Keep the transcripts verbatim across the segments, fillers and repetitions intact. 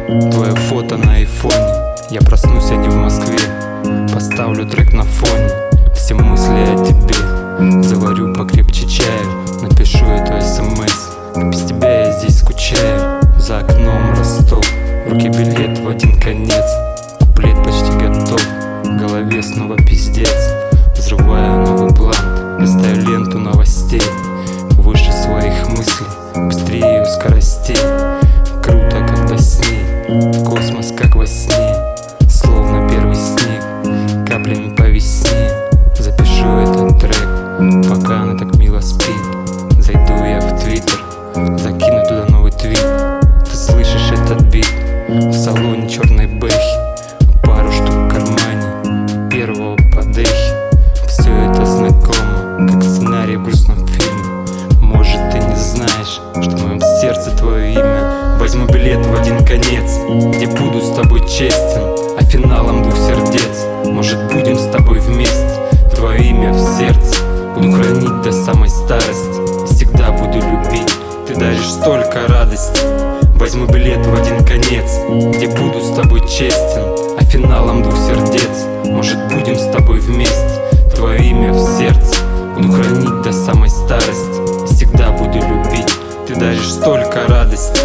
твое фото на айфоне. Я проснусь, а не в Москве, поставлю трек на фоне. Все мысли о тебе, заварю покрепче чаю, напишу эту смс. Без тебя я здесь скучаю, за окном Ростов. В руке билет в один конец, куплет почти готов, в голове снова пиздец. Взрываю новый план, листаю ленту новостей, выше своих мыслей, быстрее у скоростей. Круто, как во сне, космос как во сне, словно первый снег, каплями по весне. Запишу этот трек, пока она так мило спит. Зайду я в Твиттер, закину туда новый твит. Ты слышишь этот бит в салоне черной бэхи, пару штук в кармане первого подехи. Все это знакомо, как сценарий в грустном фильме. Может, ты не знаешь, что в моем сердце твое имя. Возьму билет в один конец, где буду с тобой честен, а финалом двух сердец, может, будем с тобой вместе. Твое имя в сердце буду хранить до самой старости, всегда буду любить, ты даришь столько радости. Возьму билет в один конец, где буду с тобой честен, а финалом двух сердец, может, будем с тобой вместе. Твое имя в сердце буду хранить до самой старости, всегда буду любить, ты даришь столько радости.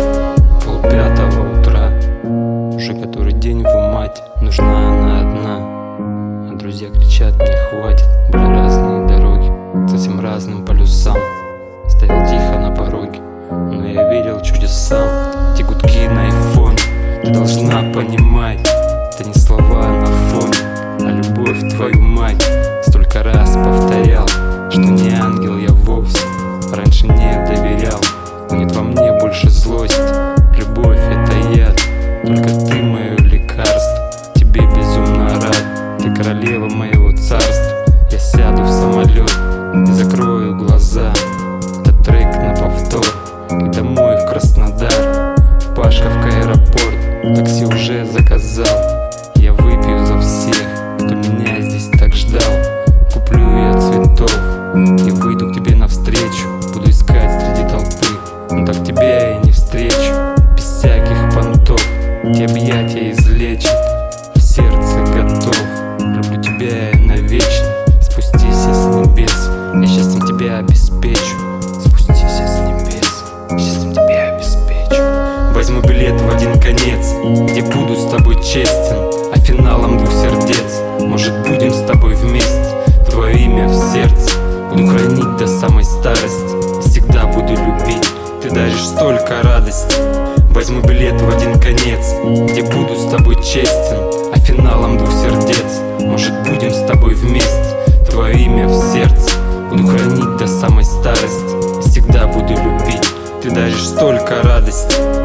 Полпятого утра, уже который день в умате, нужна она одна, а друзья кричат: не хватит. Были разные дороги, совсем разным полюсам. Стоял тихо на пороге, но я верил чудесам. Те гудки на айфоне, ты должна понимать, это не слова на фоне, а любовь твою мать. Столько раз повторял, что не ангел я вовсе, раньше не доверял, но нет во мне больше злости. Любовь — это яд, только ты мое лекарство, тебе безумно рад. Ты королева моего царства, я сяду в самолет и закрою глаза. Этот трек на повтор и домой в Краснодар. Пашковка, аэропорт, такси уже заказал. Я выпью за всех, кто меня здесь так ждал. Куплю я цветов и выйду к тебе навстречу. Буду искать среди толпы, но так тебя я не встречу. Без всяких понтов те объятия излечат, в сердце готов. Люблю тебя я навечно, спустись с небес, я счастьем тебя обеспечу. Спустись с небес, счастьем тебя обеспечу. Возьму билет в один конец, где буду с тобой честен, а финалом двух сердец, может, будем с тобой вместе. Твое имя в сердце буду хранить до самой старости, всегда буду любить, ты даришь столько радости. Возьму билет в один конец, где буду с тобой честен, а финалом двух сердец, может, будем с тобой вместе. Твое имя в сердце буду хранить до самой старости, всегда буду любить, ты даришь столько радости.